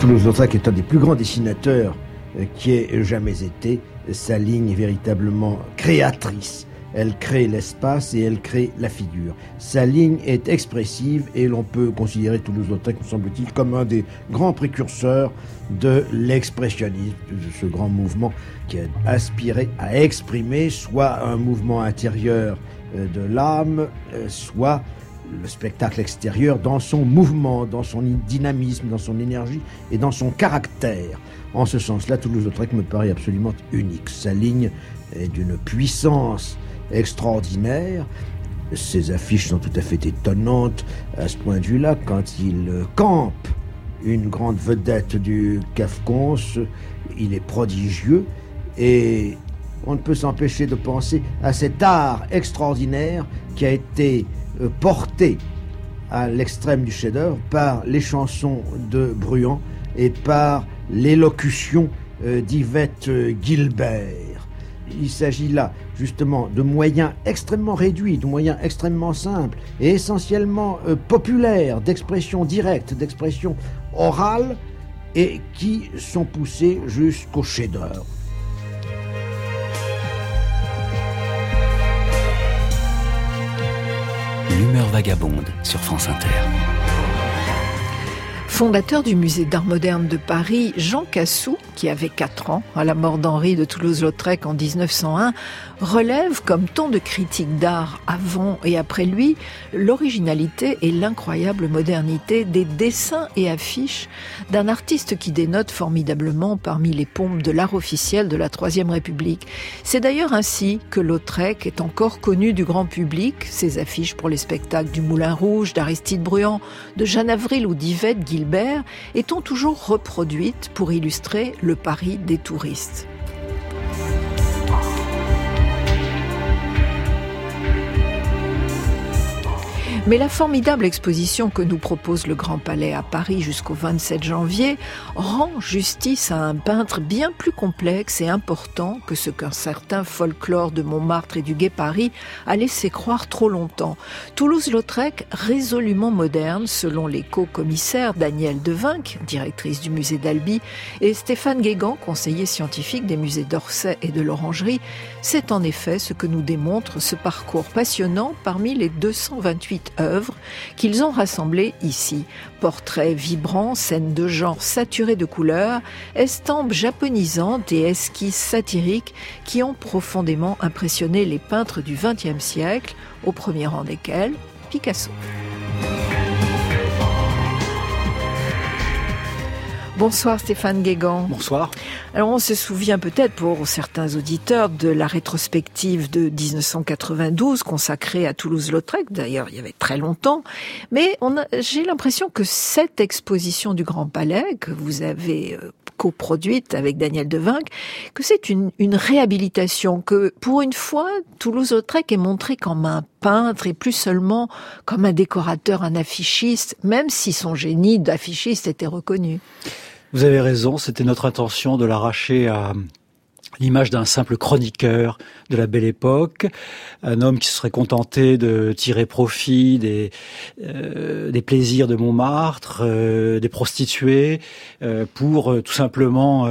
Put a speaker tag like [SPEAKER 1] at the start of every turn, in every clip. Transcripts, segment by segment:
[SPEAKER 1] Toulouse-Lautrec est un des plus grands dessinateurs qui ait jamais été. Sa ligne est véritablement créatrice. Elle crée l'espace et elle crée la figure. Sa ligne est expressive et l'on peut considérer Toulouse-Lautrec, me semble-t-il, comme un des grands précurseurs de l'expressionnisme, de ce grand mouvement qui a aspiré à exprimer soit un mouvement intérieur de l'âme, soit le spectacle extérieur dans son mouvement, dans son dynamisme, dans son énergie et dans son caractère. En ce sens-là, Toulouse-Lautrec me paraît absolument unique. Sa ligne est d'une puissance extraordinaire. Ses affiches sont tout à fait étonnantes à ce point de vue-là. Quand il campe une grande vedette du Cafcons, il est prodigieux et on ne peut s'empêcher de penser à cet art extraordinaire qui a été porté à l'extrême du chef-d'œuvre par les chansons de Bruant et par l'élocution d'Yvette Guilbert. Il s'agit là, justement, de moyens extrêmement réduits, de moyens extrêmement simples et essentiellement populaires, d'expression directe, d'expression orale, et qui sont poussés jusqu'au chef-d'œuvre.
[SPEAKER 2] L'humeur vagabonde sur France Inter.
[SPEAKER 3] Fondateur du musée d'art moderne de Paris, Jean Cassou, qui avait 4 ans à la mort d'Henri de Toulouse-Lautrec en 1901, relève, comme tant de critiques d'art avant et après lui, l'originalité et l'incroyable modernité des dessins et affiches d'un artiste qui dénote formidablement parmi les pompes de l'art officiel de la Troisième République. C'est d'ailleurs ainsi que Lautrec est encore connu du grand public, ses affiches pour les spectacles du Moulin Rouge, d'Aristide Bruant, de Jeanne Avril ou d'Yvette Guilbert étant toujours reproduites pour illustrer le Paris des touristes. Mais la formidable exposition que nous propose le Grand Palais à Paris jusqu'au 27 janvier rend justice à un peintre bien plus complexe et important que ce qu'un certain folklore de Montmartre et du Gai Paris a laissé croire trop longtemps. Toulouse-Lautrec, résolument moderne, selon les co-commissaires Danielle Devinck, directrice du musée d'Albi, et Stéphane Guégan, conseiller scientifique des musées d'Orsay et de l'Orangerie, c'est en effet ce que nous démontre ce parcours passionnant parmi les 228 œuvres qu'ils ont rassemblées ici. Portraits vibrants, scènes de genre saturées de couleurs, estampes japonisantes et esquisses satiriques qui ont profondément impressionné les peintres du XXe siècle, au premier rang desquels Picasso. Bonsoir Stéphane Guégan.
[SPEAKER 4] Bonsoir.
[SPEAKER 3] Alors on se souvient peut-être pour certains auditeurs de la rétrospective de 1992 consacrée à Toulouse-Lautrec, d'ailleurs il y avait très longtemps, mais j'ai l'impression que cette exposition du Grand Palais que vous avez coproduite avec Danielle Devinck, que c'est une réhabilitation, que pour une fois Toulouse-Lautrec est montré comme un peintre et plus seulement comme un décorateur, un affichiste, même si son génie d'affichiste était reconnu.
[SPEAKER 4] Vous avez raison, c'était notre intention de l'arracher à l'image d'un simple chroniqueur de la Belle Époque, un homme qui se serait contenté de tirer profit des plaisirs de Montmartre, des prostituées, pour tout simplement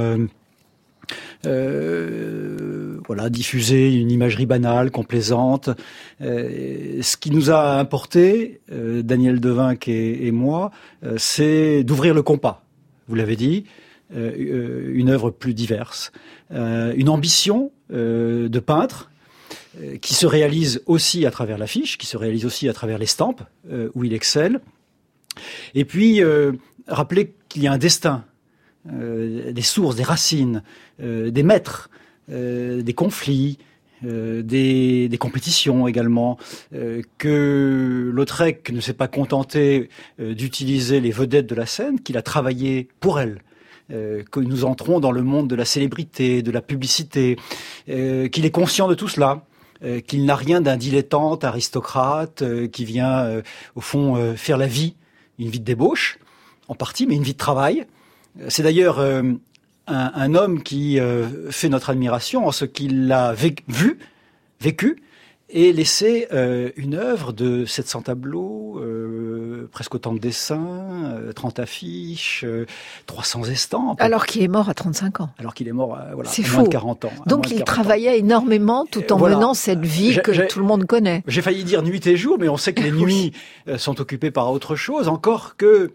[SPEAKER 4] diffuser une imagerie banale, complaisante. Ce qui nous a importé, Danielle Devinck et moi, c'est d'ouvrir le compas. Vous l'avez dit, une œuvre plus diverse, une ambition de peintre qui se réalise aussi à travers l'affiche, qui se réalise aussi à travers l'estampe, où il excelle. Et puis, rappeler qu'il y a un destin, des sources, des racines, des maîtres, des conflits, des compétitions également, que Lautrec ne s'est pas contenté d'utiliser les vedettes de la scène, qu'il a travaillé pour elles, que nous entrons dans le monde de la célébrité, de la publicité, qu'il est conscient de tout cela, qu'il n'a rien d'un dilettante aristocrate qui vient au fond faire la vie, une vie de débauche, en partie, mais une vie de travail. C'est d'ailleurs un homme qui fait notre admiration en ce qu'il l'a vécu, et laisser une œuvre de 700 tableaux, presque autant de dessins, 30 affiches, 300 estampes.
[SPEAKER 3] Alors qu'il est mort à 35 ans.
[SPEAKER 4] Alors qu'il est mort à
[SPEAKER 3] C'est
[SPEAKER 4] moins
[SPEAKER 3] fou.
[SPEAKER 4] de 40 ans.
[SPEAKER 3] Donc il travaillait énormément tout en menant cette vie que tout le monde connaît.
[SPEAKER 4] J'ai failli dire nuit et jour, mais on sait que les nuits sont occupées par autre chose, encore que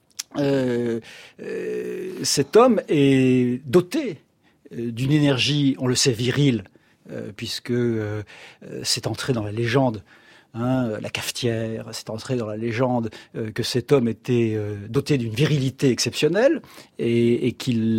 [SPEAKER 4] cet homme est doté d'une énergie, on le sait, virile, puisque c'est entré dans la légende, la cafetière, c'est entré dans la légende que cet homme était doté d'une virilité exceptionnelle et qu'il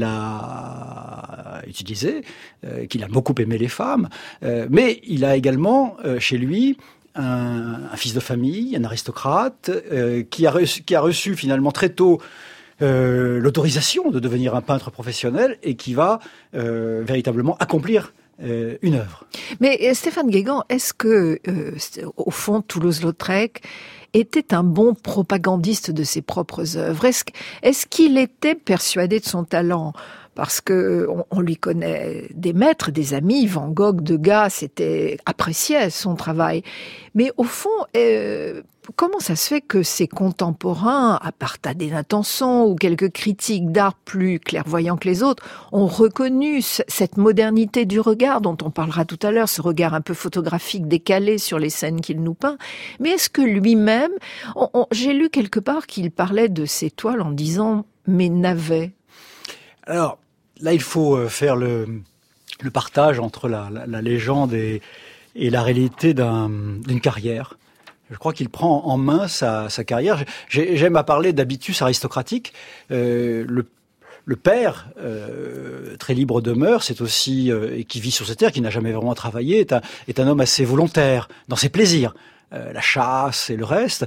[SPEAKER 4] l'a utilisée, qu'il a beaucoup aimé les femmes, mais il a également chez lui un fils de famille, un aristocrate, qui a reçu finalement très tôt l'autorisation de devenir un peintre professionnel et qui va véritablement accomplir une œuvre.
[SPEAKER 3] Mais Stéphane Guégan, est-ce que, au fond, Toulouse-Lautrec était un bon propagandiste de ses propres œuvres? Est-ce qu'il était persuadé de son talent? Parce que on lui connaît des maîtres, des amis, Van Gogh, Degas, appréciait son travail. Mais au fond, comment ça se fait que ses contemporains, à part Tadé Natanson ou quelques critiques d'art plus clairvoyants que les autres, ont reconnu cette modernité du regard dont on parlera tout à l'heure, ce regard un peu photographique décalé sur les scènes qu'il nous peint? Mais est-ce que lui-même, j'ai lu quelque part qu'il parlait de ses toiles en disant « mes navets ».
[SPEAKER 4] Alors, là, il faut faire le partage entre la légende et la réalité d'une carrière. Je crois qu'il prend en main sa carrière. J'aime à parler d'habitus aristocratique. Le père, très libre de mœurs, c'est aussi et qui vit sur cette terre, qui n'a jamais vraiment travaillé, est un homme assez volontaire dans ses plaisirs. La chasse et le reste.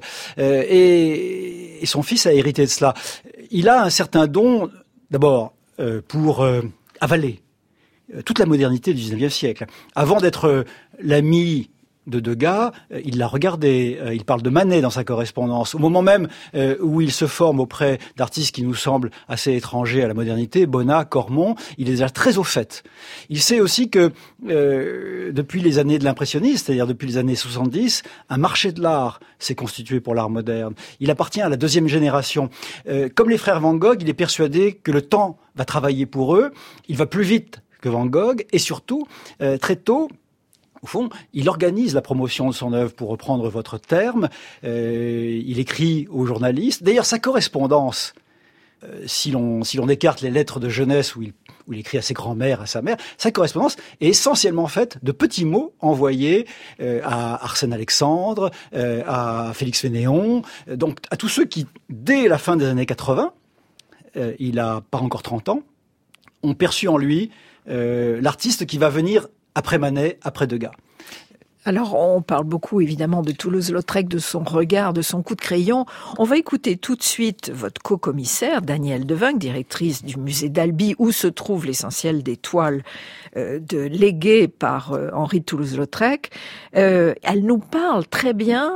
[SPEAKER 4] Et son fils a hérité de cela. Il a un certain don, d'abord, pour avaler toute la modernité du XIXe siècle. Avant d'être l'ami de Degas, il l'a regardé, il parle de Manet dans sa correspondance. Au moment même où il se forme auprès d'artistes qui nous semblent assez étrangers à la modernité, Bonnat, Cormon, il est déjà très au fait. Il sait aussi que depuis les années de l'impressionnisme, c'est-à-dire depuis les années 70, un marché de l'art s'est constitué pour l'art moderne. Il appartient à la deuxième génération. Comme les frères Van Gogh, il est persuadé que le temps va travailler pour eux, il va plus vite que Van Gogh, et surtout, très tôt, au fond, il organise la promotion de son œuvre, pour reprendre votre terme. Il écrit aux journalistes. D'ailleurs, sa correspondance, si l'on écarte les lettres de jeunesse où il écrit à ses grands-mères, à sa mère, sa correspondance est essentiellement faite de petits mots envoyés à Arsène Alexandre, à Félix Fénéon, donc à tous ceux qui, dès la fin des années 80, il a pas encore 30 ans, ont perçu en lui l'artiste qui va venir après Manet, après Degas.
[SPEAKER 3] Alors, on parle beaucoup, évidemment, de Toulouse-Lautrec, de son regard, de son coup de crayon. On va écouter tout de suite votre co-commissaire, Danielle Devinck, directrice du musée d'Albi, où se trouve l'essentiel des toiles léguées par Henri Toulouse-Lautrec. Elle nous parle très bien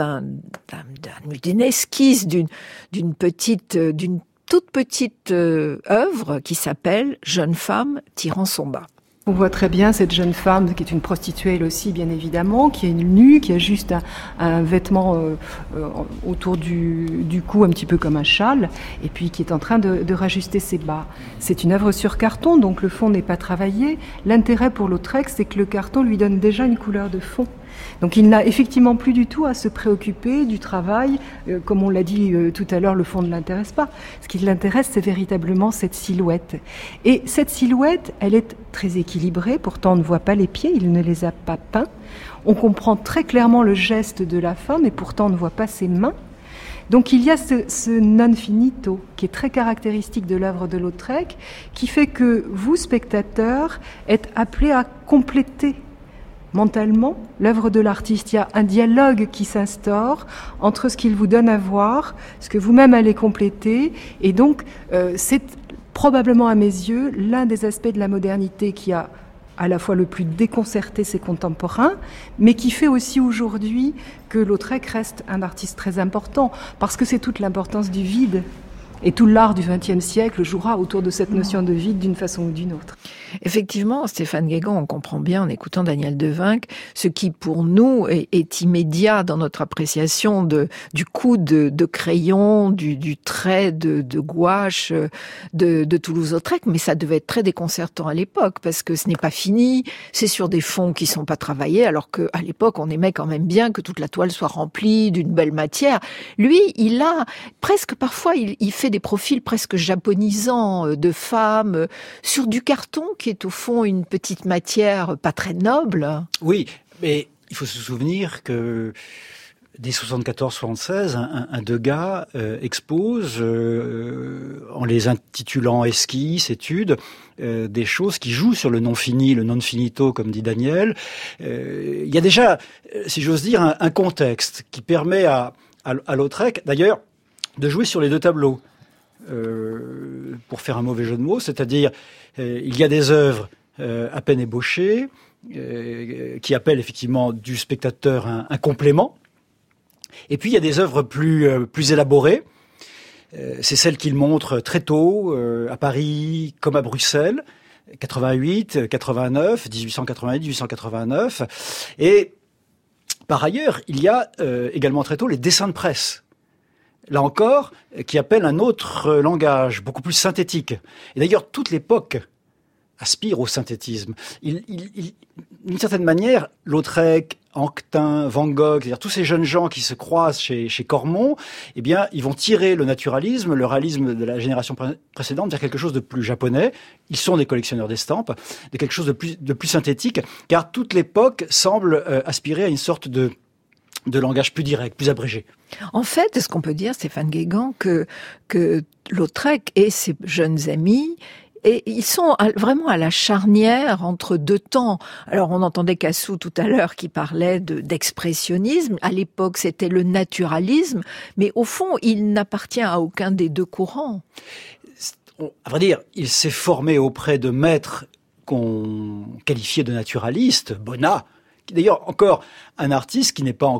[SPEAKER 3] d'une esquisse, d'une toute petite œuvre qui s'appelle « Jeune femme tirant son bas ».
[SPEAKER 5] On voit très bien cette jeune femme qui est une prostituée elle aussi bien évidemment, qui est nue, qui a juste un vêtement autour du cou un petit peu comme un châle et puis qui est en train de rajuster ses bas. C'est une œuvre sur carton, donc le fond n'est pas travaillé. L'intérêt pour Lautrec, c'est que le carton lui donne déjà une couleur de fond. Donc il n'a effectivement plus du tout à se préoccuper du travail. Comme on l'a dit tout à l'heure, le fond ne l'intéresse pas. Ce qui l'intéresse, c'est véritablement cette silhouette. Et cette silhouette, elle est très équilibrée. Pourtant, on ne voit pas les pieds, il ne les a pas peints. On comprend très clairement le geste de la femme et pourtant on ne voit pas ses mains. Donc il y a ce non finito qui est très caractéristique de l'œuvre de Lautrec, qui fait que vous, spectateurs, êtes appelés à compléter mentalement l'œuvre de l'artiste. Il y a un dialogue qui s'instaure entre ce qu'il vous donne à voir, ce que vous-même allez compléter, et donc c'est probablement à mes yeux l'un des aspects de la modernité qui a à la fois le plus déconcerté ses contemporains, mais qui fait aussi aujourd'hui que Lautrec reste un artiste très important, parce que c'est toute l'importance du vide. Et tout l'art du XXe siècle jouera autour de cette notion de vide d'une façon ou d'une autre.
[SPEAKER 3] Effectivement, Stéphane Guégan, on comprend bien en écoutant Daniel Devinck, ce qui pour nous est immédiat dans notre appréciation du coup de crayon, du trait de gouache de Toulouse-Lautrec, mais ça devait être très déconcertant à l'époque parce que ce n'est pas fini, c'est sur des fonds qui sont pas travaillés, alors qu'à l'époque on aimait quand même bien que toute la toile soit remplie d'une belle matière. Lui, il a presque parfois, il fait des profils presque japonisants de femmes sur du carton qui est au fond une petite matière pas très noble.
[SPEAKER 4] Oui, mais il faut se souvenir que dès 74-76, un Degas expose, en les intitulant esquisses, études, des choses qui jouent sur le non fini, le non finito, comme dit Daniel. Il y a déjà, si j'ose dire, un contexte qui permet à Lautrec, d'ailleurs, de jouer sur les deux tableaux. Pour faire un mauvais jeu de mots, c'est-à-dire il y a des œuvres à peine ébauchées qui appellent effectivement du spectateur un complément, et puis il y a des œuvres plus élaborées. C'est celles qu'il montre très tôt à Paris comme à Bruxelles, 88, 89, 1888, 1889, et par ailleurs il y a également très tôt les dessins de presse. Là encore, qui appelle un autre langage, beaucoup plus synthétique. Et d'ailleurs, toute l'époque aspire au synthétisme. D'une certaine manière, Lautrec, Anquetin, Van Gogh, c'est-à-dire tous ces jeunes gens qui se croisent chez Cormon, eh bien, ils vont tirer le naturalisme, le réalisme de la génération précédente vers quelque chose de plus japonais. Ils sont des collectionneurs d'estampes, de quelque chose de plus synthétique, car toute l'époque semble aspirer à une sorte de langage plus direct, plus abrégé.
[SPEAKER 3] En fait, est-ce qu'on peut dire, Stéphane Guégan, que Lautrec et ses jeunes amis, et ils sont vraiment à la charnière entre deux temps. Alors, on entendait Cassou tout à l'heure qui parlait d'expressionnisme. À l'époque, c'était le naturalisme. Mais au fond, il n'appartient à aucun des deux courants.
[SPEAKER 4] À vrai dire, il s'est formé auprès de maîtres qu'on qualifiait de naturalistes, Bonnat, qui d'ailleurs encore un artiste qui n'est pas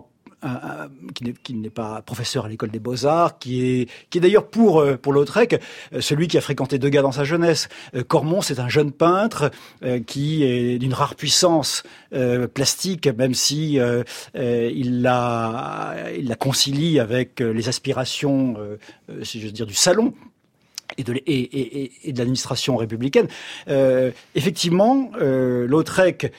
[SPEAKER 4] qui n'est pas professeur à l'école des Beaux-Arts, qui est d'ailleurs pour Lautrec celui qui a fréquenté Degas dans sa jeunesse. Cormon, c'est un jeune peintre qui est d'une rare puissance plastique, même si il la concilie avec les aspirations, si j'ose dire, du salon et de l'administration républicaine. Effectivement, Lautrec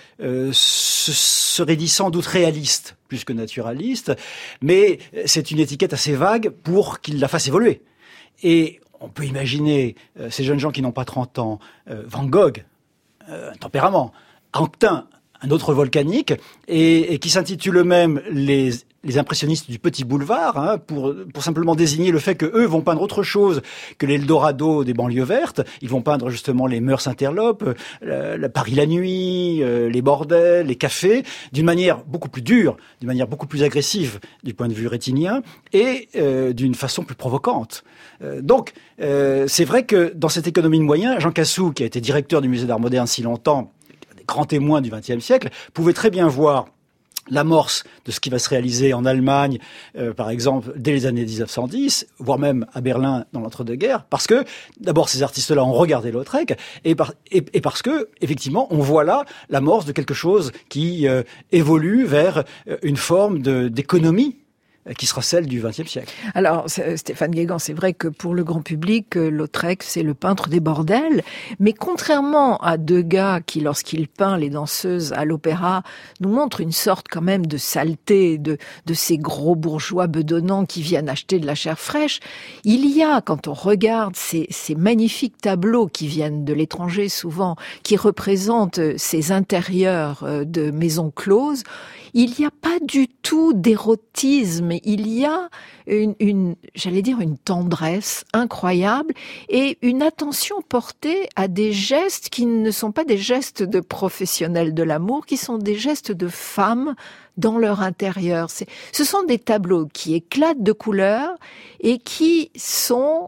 [SPEAKER 4] serait dit sans doute réaliste plus que naturaliste, mais c'est une étiquette assez vague pour qu'il la fasse évoluer. Et on peut imaginer ces jeunes gens qui n'ont pas 30 ans, Van Gogh, un tempérament, Anquetin, un autre volcanique, et qui s'intitule eux-mêmes les impressionnistes du petit boulevard, hein, pour simplement désigner le fait que eux vont peindre autre chose que l'Eldorado des banlieues vertes. Ils vont peindre justement les mœurs interlopes, Paris la nuit, les bordels, les cafés, d'une manière beaucoup plus dure, d'une manière beaucoup plus agressive du point de vue rétinien, et d'une façon plus provocante. Donc, c'est vrai que dans cette économie de moyens, Jean Cassou, qui a été directeur du musée d'art moderne si longtemps, grand témoin du XXe siècle, pouvait très bien voir l'amorce de ce qui va se réaliser en Allemagne, par exemple, dès les années 1910, voire même à Berlin dans l'entre-deux-guerres, parce que, d'abord, ces artistes-là ont regardé Lautrec, et parce que, effectivement, on voit là l'amorce de quelque chose qui évolue vers une forme d'économie qui sera celle du XXe siècle.
[SPEAKER 3] Alors, Stéphane Guégan, c'est vrai que pour le grand public, Lautrec, c'est le peintre des bordels, mais contrairement à Degas, qui, lorsqu'il peint les danseuses à l'opéra, nous montre une sorte quand même de saleté, de ces gros bourgeois bedonnants qui viennent acheter de la chair fraîche, il y a, quand on regarde ces magnifiques tableaux qui viennent de l'étranger souvent, qui représentent ces intérieurs de maisons closes, il n'y a pas du tout d'érotisme, il y a j'allais dire une tendresse incroyable et une attention portée à des gestes qui ne sont pas des gestes de professionnels de l'amour, qui sont des gestes de femmes dans leur intérieur. Ce sont des tableaux qui éclatent de couleurs et qui sont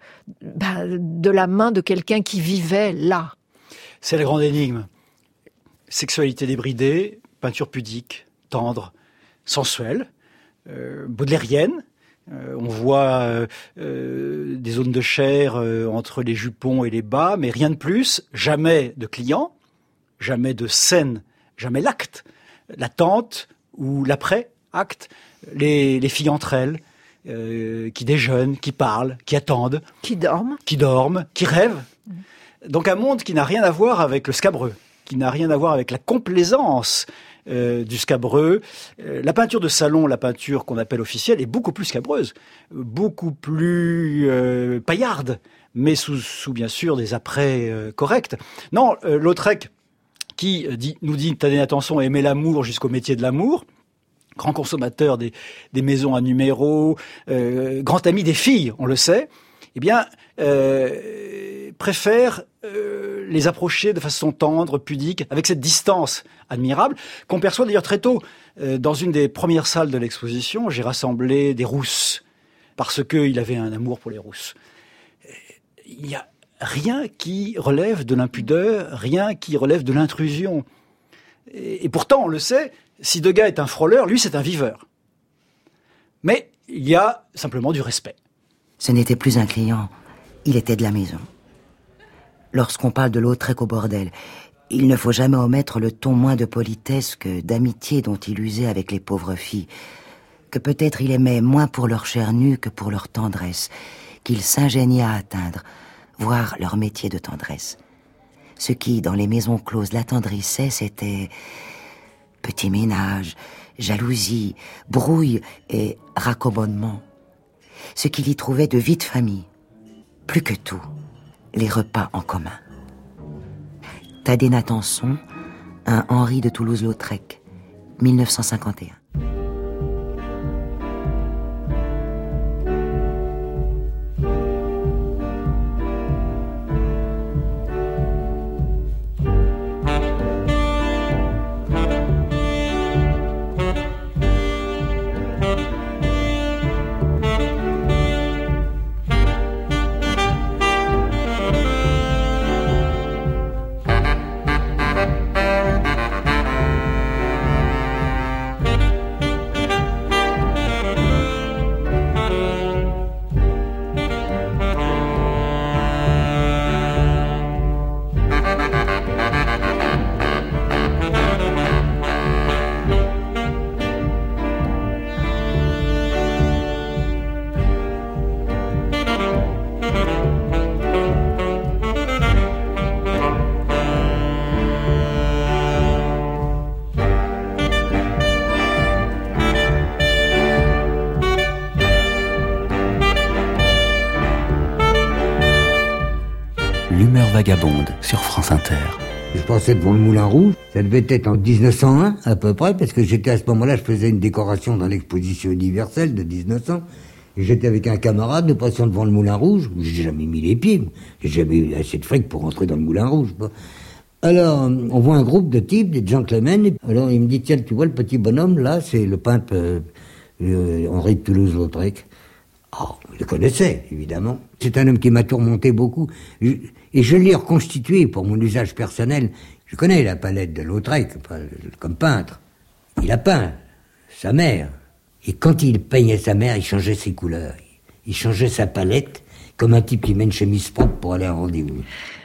[SPEAKER 3] de la main de quelqu'un qui vivait là.
[SPEAKER 4] C'est la grande énigme. Sexualité débridée, peinture pudique, tendre, sensuelle, baudelairienne, On voit des zones de chair entre les jupons et les bas, mais rien de plus. Jamais de clients, jamais de scène, jamais l'acte, l'attente ou l'après-acte. Les filles entre elles, qui déjeunent, qui parlent, qui attendent.
[SPEAKER 3] Qui dorment,
[SPEAKER 4] qui rêvent. Donc un monde qui n'a rien à voir avec le scabreux, qui n'a rien à voir avec la complaisance du scabreux. La peinture de salon, la peinture qu'on appelle officielle, est beaucoup plus scabreuse, beaucoup plus paillarde, mais sous bien sûr des apprêts corrects. Non, Lautrec, qui nous dit Thaddée Nathanson aimait l'amour jusqu'au métier de l'amour, grand consommateur des maisons à numéros, grand ami des filles, on le sait, eh bien, préfère les approcher de façon tendre, pudique, avec cette distance admirable, qu'on perçoit d'ailleurs très tôt. Dans une des premières salles de l'exposition, j'ai rassemblé des rousses, parce qu'il avait un amour pour les rousses. Il n'y a rien qui relève de l'impudeur, rien qui relève de l'intrusion. Et pourtant, on le sait, si Degas est un frôleur, lui c'est un viveur. Mais il y a simplement du respect.
[SPEAKER 6] Ce n'était plus un client, il était de la maison. Lorsqu'on parle de Lautrec au bordel, il ne faut jamais omettre le ton moins de politesse que d'amitié dont il usait avec les pauvres filles, que peut-être il aimait moins pour leur chair nue que pour leur tendresse, qu'il s'ingéniait à atteindre, voire leur métier de tendresse. Ce qui, dans les maisons closes, l'attendrissait, c'était petit ménage, jalousie, brouille et raccommodement. Ce qu'il y trouvait de vie de famille. Plus que tout, les repas en commun. Thaddée Nathanson, un Henri de Toulouse-Lautrec, 1951.
[SPEAKER 2] L'humeur vagabonde sur France Inter.
[SPEAKER 7] Je passais devant le Moulin Rouge, ça devait être en 1901 à peu près, parce que j'étais à ce moment-là, je faisais une décoration dans l'exposition universelle de 1900, et j'étais avec un camarade, nous passions devant le Moulin Rouge, où j'ai jamais mis les pieds, j'ai jamais eu assez de fric pour rentrer dans le Moulin Rouge. Alors, on voit un groupe de types, des gentlemen, et alors il me dit, tiens, tu vois le petit bonhomme, là, c'est le peintre Henri de Toulouse-Lautrec. Oh, je le connaissais, évidemment. C'est un homme qui m'a tourmenté beaucoup. Et je l'ai reconstitué pour mon usage personnel. Je connais la palette de Lautrec, comme peintre. Il a peint sa mère. Et quand il peignait sa mère, il changeait ses couleurs. Il changeait sa palette, comme un type qui met une chemise propre pour aller à un rendez-vous.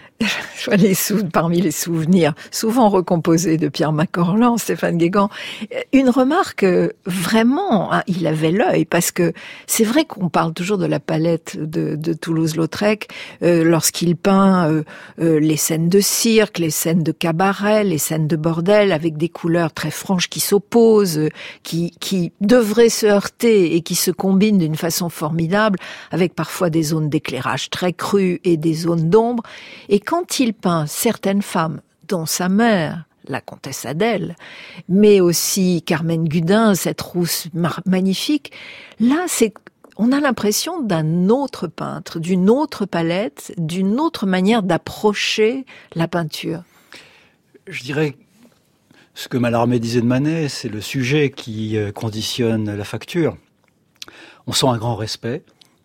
[SPEAKER 3] Parmi les souvenirs souvent recomposés de Pierre Macorlan, Stéphane Guégan, une remarque vraiment, hein, il avait l'œil, parce que c'est vrai qu'on parle toujours de la palette de Toulouse-Lautrec lorsqu'il peint les scènes de cirque, les scènes de cabaret, les scènes de bordel, avec des couleurs très franches qui s'opposent, qui devraient se heurter et qui se combinent d'une façon formidable, avec parfois des zones d'éclairage très crues et des zones d'ombre. Et quand il peint certaines femmes, dont sa mère, la comtesse Adèle, mais aussi Carmen Gudin, cette rousse magnifique, là, on a l'impression d'un autre peintre, d'une autre palette, d'une autre manière d'approcher la peinture.
[SPEAKER 4] Je dirais, ce que Mallarmé disait de Manet, c'est le sujet qui conditionne la facture. On sent un grand respect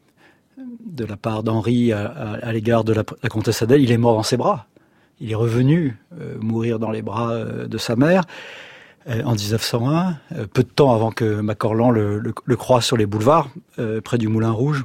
[SPEAKER 4] de la part d'Henri à l'égard de la comtesse Adèle. Il est mort dans ses bras. Il est revenu mourir dans les bras de sa mère. en 1901, peu de temps avant que Macorlan le croise sur les boulevards, près du Moulin Rouge.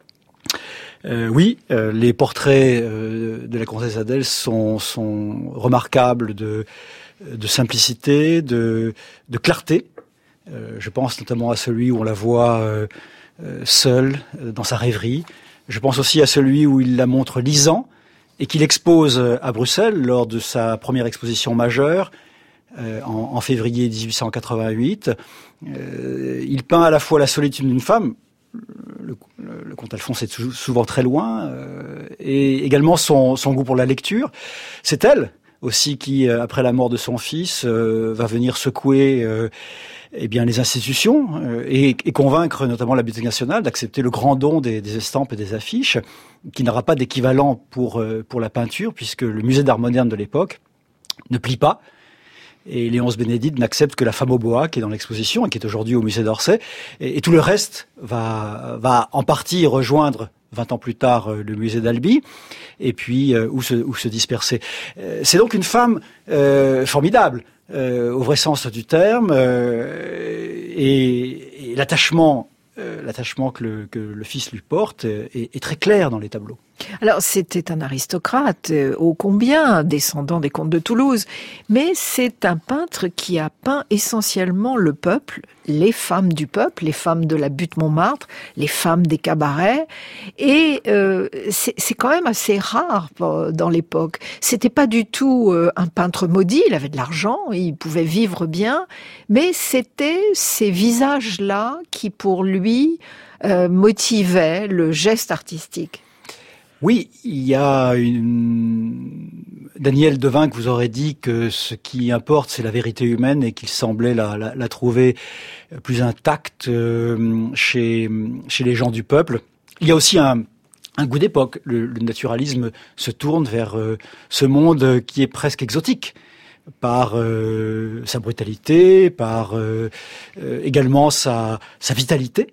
[SPEAKER 4] Les portraits de la comtesse Adèle sont remarquables de simplicité, de clarté. Je pense notamment à celui où on la voit seule dans sa rêverie. Je pense aussi à celui où il la montre lisant et qu'il expose à Bruxelles lors de sa première exposition majeure en février 1888. Il peint à la fois la solitude d'une femme, le comte Alphonse est souvent très loin, et également son goût pour la lecture. C'est elle aussi qui, après la mort de son fils, va venir secouer les institutions et convaincre notamment la Bibliothèque nationale d'accepter le grand don des estampes et des affiches, qui n'aura pas d'équivalent pour la peinture, puisque le musée d'art moderne de l'époque ne plie pas. Et Léonce Bénédite n'accepte que la femme au bois qui est dans l'exposition et qui est aujourd'hui au musée d'Orsay. Et tout le reste va en partie rejoindre 20 ans plus tard le musée d'Albi, et puis où se disperser. C'est donc une femme formidable, au vrai sens du terme, et l'attachement que le fils lui porte est très clair dans les tableaux.
[SPEAKER 3] Alors, c'était un aristocrate, ô combien, descendant des comtes de Toulouse, mais c'est un peintre qui a peint essentiellement le peuple, les femmes du peuple, les femmes de la butte Montmartre, les femmes des cabarets, et c'est quand même assez rare dans l'époque. C'était pas du tout un peintre maudit, il avait de l'argent, il pouvait vivre bien, mais c'était ces visages-là qui, pour lui, motivaient le geste artistique.
[SPEAKER 4] Oui, il y a Daniel Devainck vous aurait dit que ce qui importe, c'est la vérité humaine, et qu'il semblait la trouver plus intacte chez les gens du peuple. Il y a aussi un goût d'époque. Le naturalisme se tourne vers ce monde qui est presque exotique, par sa brutalité, par également sa vitalité,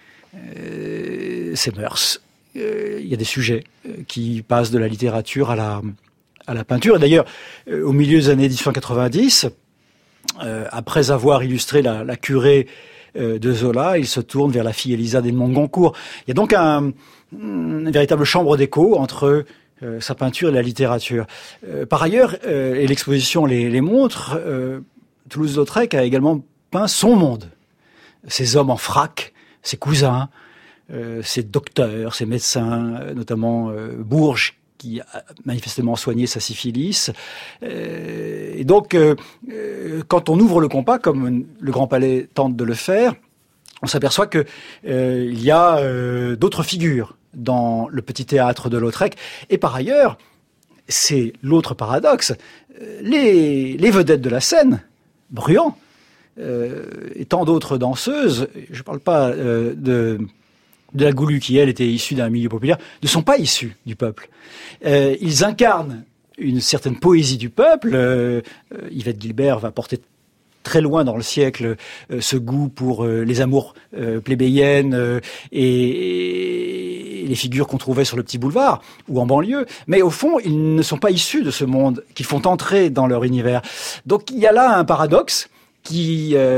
[SPEAKER 4] ses mœurs. Il y a des sujets qui passent de la littérature à la peinture. Et d'ailleurs, au milieu des années 1890, après avoir illustré la curée de Zola, il se tourne vers la fille Élisa d'Edmond de Goncourt. Il y a donc une véritable chambre d'écho entre sa peinture et la littérature. Par ailleurs, et l'exposition les montre, Toulouse-Lautrec a également peint son monde. Ces hommes en frac, ses cousins, ces docteurs, ces médecins, notamment Bourges, qui a manifestement soigné sa syphilis. Et donc, quand on ouvre le compas, comme le Grand Palais tente de le faire, on s'aperçoit que il y a d'autres figures dans le petit théâtre de Lautrec. Et par ailleurs, c'est l'autre paradoxe, les vedettes de la scène, Bruant, et tant d'autres danseuses, je ne parle pas de la Goulue qui, elle, était issue d'un milieu populaire, ne sont pas issus du peuple. Ils incarnent une certaine poésie du peuple. Yvette Guilbert va porter très loin dans le siècle ce goût pour les amours plébéiennes et les figures qu'on trouvait sur le petit boulevard ou en banlieue. Mais au fond, ils ne sont pas issus de ce monde qu'ils font entrer dans leur univers. Donc il y a là un paradoxe qui, à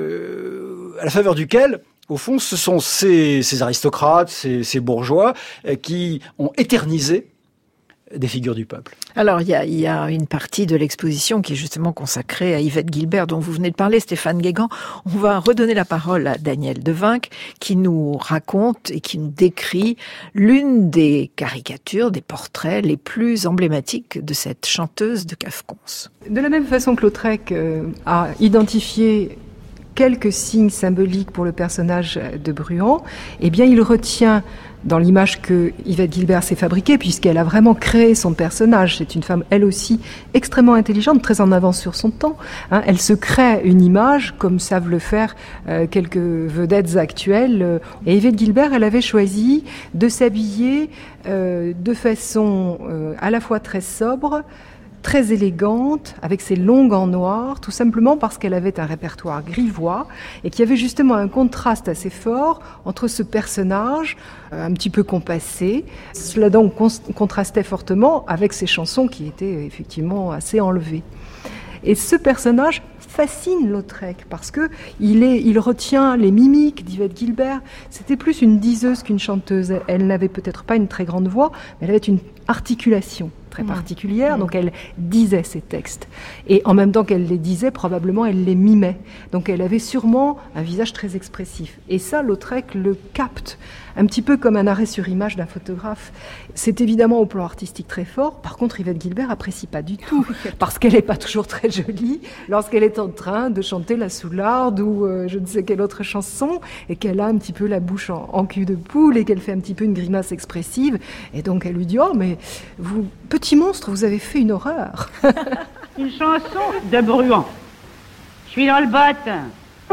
[SPEAKER 4] la faveur duquel, au fond, ce sont ces aristocrates, ces bourgeois qui ont éternisé des figures du peuple.
[SPEAKER 3] Alors, il y a une partie de l'exposition qui est justement consacrée à Yvette Guilbert, dont vous venez de parler, Stéphane Guégan. On va redonner la parole à Daniel Devainck, qui nous raconte et qui nous décrit l'une des caricatures, des portraits les plus emblématiques de cette chanteuse de Cafcons.
[SPEAKER 5] De la même façon que Lautrec a identifié quelques signes symboliques pour le personnage de Bruant, eh bien, il retient dans l'image que Yvette Guilbert s'est fabriquée, puisqu'elle a vraiment créé son personnage. C'est une femme, elle aussi, extrêmement intelligente, très en avance sur son temps. Elle se crée une image, comme savent le faire quelques vedettes actuelles. Et Yvette Guilbert, elle avait choisi de s'habiller de façon à la fois très sobre, très élégante, avec ses longs gants noirs, tout simplement parce qu'elle avait un répertoire grivois et qu'il y avait justement un contraste assez fort entre ce personnage un petit peu compassé. Cela donc contrastait fortement avec ses chansons qui étaient effectivement assez enlevées. Et ce personnage, fascine Lautrec parce que il retient les mimiques d'Yvette Guilbert. C'était plus une diseuse qu'une chanteuse. Elle n'avait peut-être pas une très grande voix, mais elle avait une articulation très particulière, donc elle disait ses textes. Et en même temps qu'elle les disait, probablement elle les mimait. Donc elle avait sûrement un visage très expressif. Et ça, Lautrec le capte, un petit peu comme un arrêt sur image d'un photographe. C'est évidemment au plan artistique très fort. Par contre, Yvette Guilbert apprécie pas du tout, parce qu'elle n'est pas toujours très jolie lorsqu'elle est en train de chanter La Soularde ou je ne sais quelle autre chanson, et qu'elle a un petit peu la bouche en cul de poule, et qu'elle fait un petit peu une grimace expressive. Et donc elle lui dit « Oh, mais vous, petit monstre, vous avez fait une horreur !»
[SPEAKER 8] Une chanson de Bruant. Je suis dans le botte.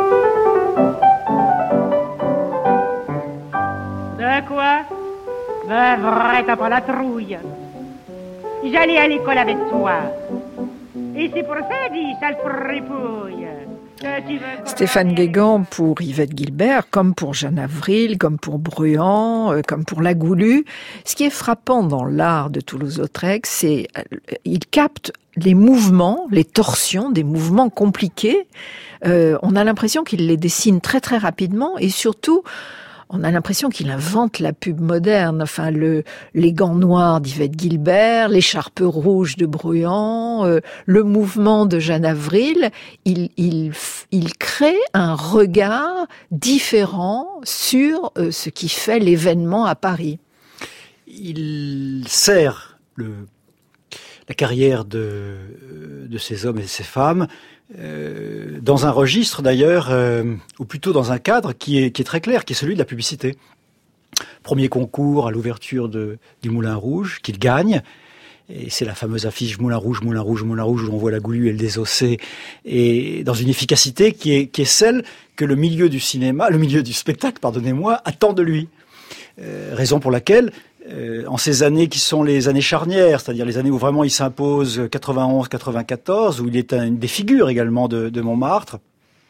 [SPEAKER 8] De quoi? Ben vrai, t'as pas la trouille. J'allais à l'école avec toi. Et c'est pour ça, dit, sale fripouille.
[SPEAKER 3] Stéphane Guégan pour Yvette Guilbert, comme pour Jeanne Avril, comme pour Bruant, comme pour La Goulue. Ce qui est frappant dans l'art de Toulouse-Lautrec, c'est il capte les mouvements, les torsions, des mouvements compliqués. On a l'impression qu'il les dessine très très rapidement et surtout on a l'impression qu'il invente la pub moderne. Enfin, les gants noirs d'Yvette Guilbert, l'écharpe rouge de Bruant, le mouvement de Jeanne Avril. Il crée un regard différent sur ce qui fait l'événement à Paris.
[SPEAKER 4] Il sert la carrière de ces hommes et de ces femmes dans un registre d'ailleurs, ou plutôt dans un cadre qui est très clair, qui est celui de la publicité. Premier concours à l'ouverture du Moulin Rouge, qu'il gagne, et c'est la fameuse affiche Moulin Rouge, Moulin Rouge, Moulin Rouge, où on voit la Goulue et le désossé, et dans une efficacité qui est celle que le milieu du spectacle, pardonnez-moi, attend de lui. Raison pour laquelle en ces années qui sont les années charnières, c'est-à-dire les années où vraiment il s'impose 91-94, où il est une des figures également de Montmartre,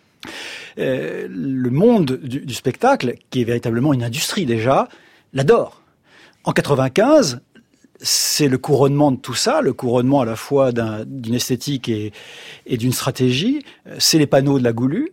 [SPEAKER 4] le monde du spectacle, qui est véritablement une industrie déjà, l'adore. En 95, c'est le couronnement de tout ça, le couronnement à la fois d'une esthétique et d'une stratégie. C'est les panneaux de la Goulue.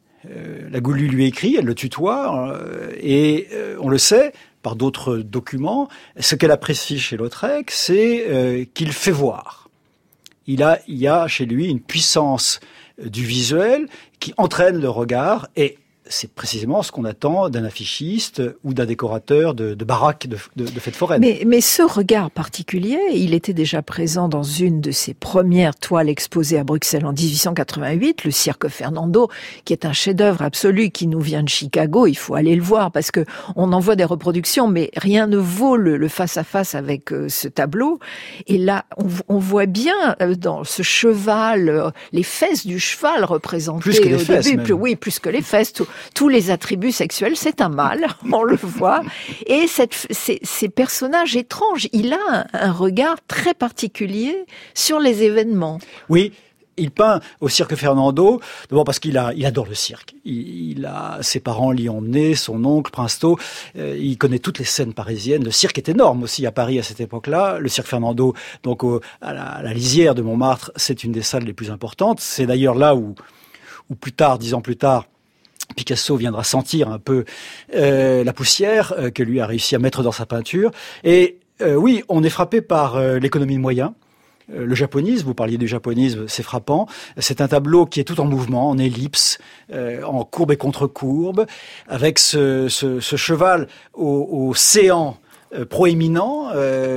[SPEAKER 4] La Goulue lui écrit, elle le tutoie, et on le sait par d'autres documents, ce qu'elle apprécie chez Lautrec, c'est qu'il fait voir. Il y a chez lui une puissance du visuel qui entraîne le regard, et c'est précisément ce qu'on attend d'un affichiste ou d'un décorateur de baraques de fêtes foraines.
[SPEAKER 3] Mais ce regard particulier, il était déjà présent dans une de ses premières toiles exposées à Bruxelles en 1888, le Cirque Fernando, qui est un chef-d'œuvre absolu qui nous vient de Chicago. Il faut aller le voir parce que on en voit des reproductions, mais rien ne vaut le face-à-face avec ce tableau. Et là, on voit bien dans ce cheval, les fesses du cheval représentées
[SPEAKER 4] plus que les fesses,
[SPEAKER 3] début. Oui, plus que les fesses. Tous les attributs sexuels, c'est un mâle, on le voit. Et ces personnages étranges, il a un regard très particulier sur les événements.
[SPEAKER 4] Oui, il peint au Cirque Fernando, d'abord parce qu'il adore le cirque. Ses parents l'y ont emmené, son oncle, Prince Thau, il connaît toutes les scènes parisiennes. Le cirque est énorme aussi à Paris à cette époque-là. Le Cirque Fernando, donc à la lisière de Montmartre, c'est une des salles les plus importantes. C'est d'ailleurs là où plus tard, 10 ans plus tard, Picasso viendra sentir un peu la poussière que lui a réussi à mettre dans sa peinture. Et oui, on est frappé par l'économie de moyens. Le japonisme, vous parliez du japonisme, c'est frappant. C'est un tableau qui est tout en mouvement, en ellipse, en courbe et contre-courbe, avec ce cheval au séant proéminent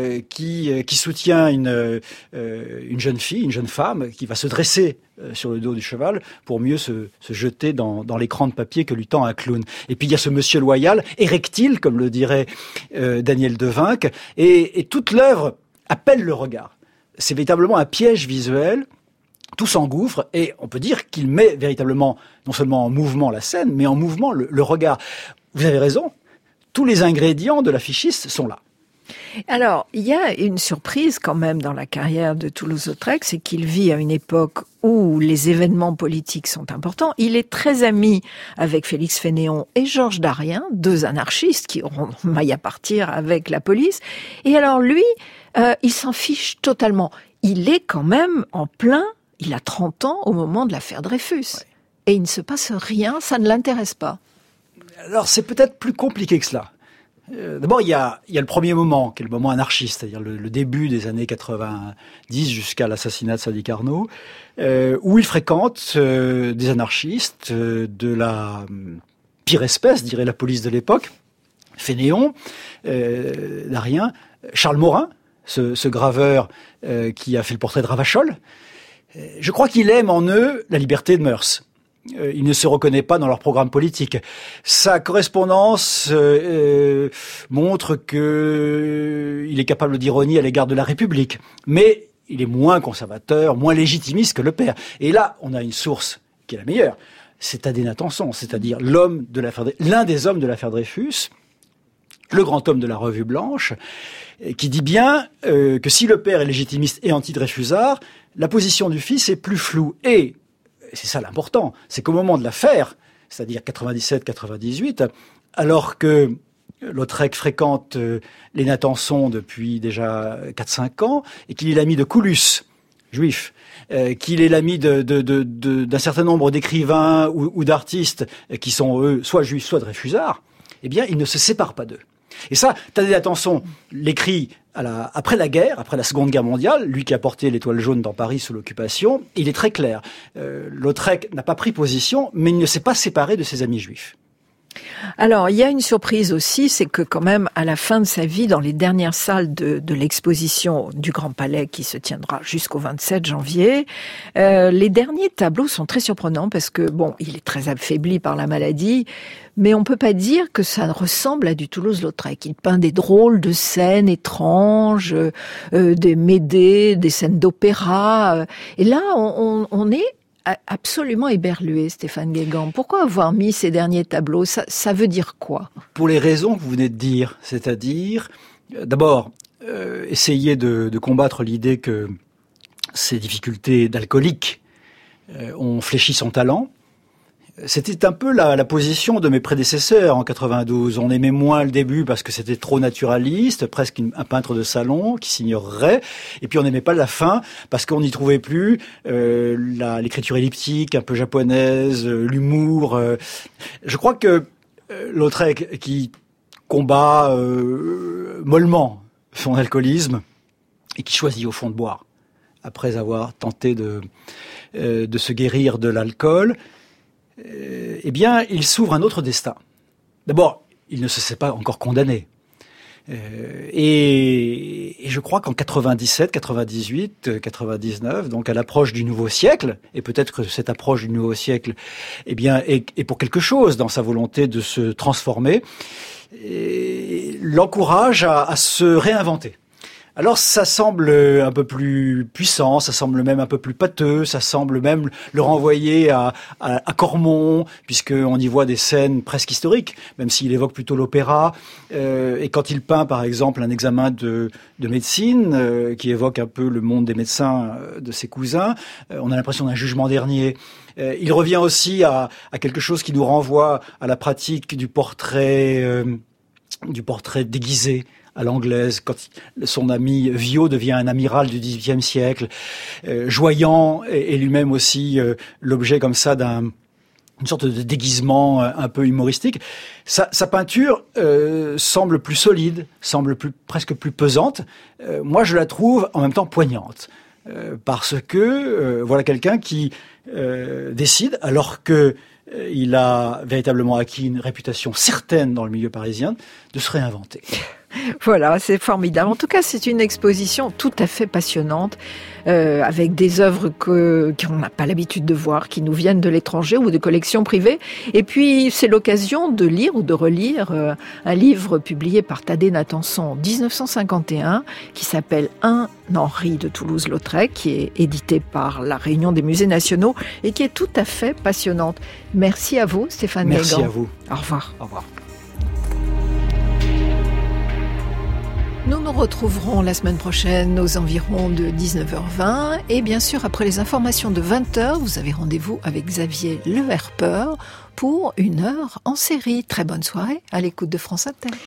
[SPEAKER 4] qui soutient une jeune fille, une jeune femme qui va se dresser sur le dos du cheval pour mieux se jeter dans l'écran de papier que lui tend un clown. Et puis il y a ce monsieur loyal, érectile, comme le dirait Daniel Devinck, et toute l'œuvre appelle le regard. C'est véritablement un piège visuel, tout s'engouffre, et on peut dire qu'il met véritablement non seulement en mouvement la scène, mais en mouvement le regard. Vous avez raison, tous les ingrédients de l'affichiste sont là.
[SPEAKER 3] Alors, il y a une surprise quand même dans la carrière de Toulouse-Lautrec, c'est qu'il vit à une époque où les événements politiques sont importants. Il est très ami avec Félix Fénéon et Georges Darien, deux anarchistes qui auront maille à partir avec la police. Et alors lui, il s'en fiche totalement. Il est quand même en plein il a 30 ans au moment de l'affaire Dreyfus. Ouais. Et il ne se passe rien, ça ne l'intéresse pas.
[SPEAKER 4] Alors c'est peut-être plus compliqué que cela. D'abord, il y a le premier moment, qui est le moment anarchiste, c'est-à-dire le début des années 90 jusqu'à l'assassinat de Sadi Carnot, où il fréquente des anarchistes de la pire espèce, dirait la police de l'époque, Fénéon, Darien, Charles Morin, ce graveur qui a fait le portrait de Ravachol. Je crois qu'il aime en eux la liberté de mœurs. Il ne se reconnaît pas dans leur programme politique. Sa correspondance montre qu'il est capable d'ironie à l'égard de la République. Mais il est moins conservateur, moins légitimiste que le père. Et là, on a une source qui est la meilleure. C'est Thaddée Natanson, c'est-à-dire l'un des hommes de l'affaire Dreyfus, le grand homme de la Revue Blanche, qui dit bien que si le père est légitimiste et anti-Dreyfusard, la position du fils est plus floue. Et c'est ça l'important, c'est qu'au moment de l'affaire, c'est-à-dire 97-98, alors que Lautrec fréquente les Natanson depuis déjà 4-5 ans, et qu'il est l'ami de Coulus, juif, qu'il est l'ami d'un certain nombre d'écrivains ou d'artistes qui sont, eux, soit juifs, soit Dreyfusards, eh bien, il ne se sépare pas d'eux. Et ça, Thaddée Natanson l'écrit après la guerre, après la Seconde Guerre mondiale, lui qui a porté l'étoile jaune dans Paris sous l'occupation, il est très clair. Lautrec n'a pas pris position, mais il ne s'est pas séparé de ses amis juifs.
[SPEAKER 3] Alors, il y a une surprise aussi, c'est que quand même, à la fin de sa vie, dans les dernières salles de l'exposition du Grand Palais qui se tiendra jusqu'au 27 janvier, les derniers tableaux sont très surprenants parce que, bon, il est très affaibli par la maladie, mais on peut pas dire que ça ressemble à du Toulouse-Lautrec. Il peint des drôles de scènes étranges, des Médées, des scènes d'opéra, et là, on est absolument éberlué, Stéphane Guégan. Pourquoi avoir mis ces derniers tableaux ? Ça veut dire quoi ?
[SPEAKER 4] Pour les raisons que vous venez de dire, c'est-à-dire, d'abord, essayer de combattre l'idée que ces difficultés d'alcoolique ont fléchi son talent. C'était un peu la position de mes prédécesseurs en 92. On aimait moins le début parce que c'était trop naturaliste, presque un peintre de salon qui s'ignorerait. Et puis on n'aimait pas la fin parce qu'on n'y trouvait plus l'écriture elliptique, un peu japonaise, l'humour. Je crois que Lautrec, qui combat mollement son alcoolisme et qui choisit au fond de boire, après avoir tenté de se guérir de l'alcool, eh bien, il s'ouvre un autre destin. D'abord, il ne se sait pas encore condamné. Et je crois qu'en 97, 98, 99, donc à l'approche du nouveau siècle, et peut-être que cette approche du nouveau siècle, eh bien, est pour quelque chose dans sa volonté de se transformer, l'encourage à se réinventer. Alors ça semble un peu plus puissant, ça semble même un peu plus pâteux, ça semble même le renvoyer à Cormon, puisqu'on y voit des scènes presque historiques, même s'il évoque plutôt l'opéra. Et quand il peint par exemple un examen de médecine, qui évoque un peu le monde des médecins de ses cousins, on a l'impression d'un jugement dernier. Il revient aussi à quelque chose qui nous renvoie à la pratique du portrait déguisé, à l'anglaise, quand son ami Viau devient un amiral du XVIIIe siècle. Joyant est lui-même aussi l'objet comme ça d'une sorte de déguisement un peu humoristique. Sa peinture semble plus solide, semble presque plus pesante. Moi, je la trouve en même temps poignante. Parce que voilà quelqu'un qui décide, alors que il a véritablement acquis une réputation certaine dans le milieu parisien, de se réinventer.
[SPEAKER 3] Voilà, c'est formidable. En tout cas, c'est une exposition tout à fait passionnante, avec des œuvres qu'on n'a pas l'habitude de voir, qui nous viennent de l'étranger ou de collections privées. Et puis, c'est l'occasion de lire ou de relire un livre publié par Thaddée Natanson en 1951, qui s'appelle Un Henri de Toulouse-Lautrec, qui est édité par la Réunion des musées nationaux et qui est tout à fait passionnante. Merci à vous, Stéphane Guégan.
[SPEAKER 4] Merci à vous.
[SPEAKER 3] Au revoir.
[SPEAKER 4] Au revoir.
[SPEAKER 3] Nous nous retrouverons la semaine prochaine aux environs de 19h20 et bien sûr après les informations de 20h, vous avez rendez-vous avec Xavier Le Herpeur pour une heure en série. Très bonne soirée à l'écoute de France Inter.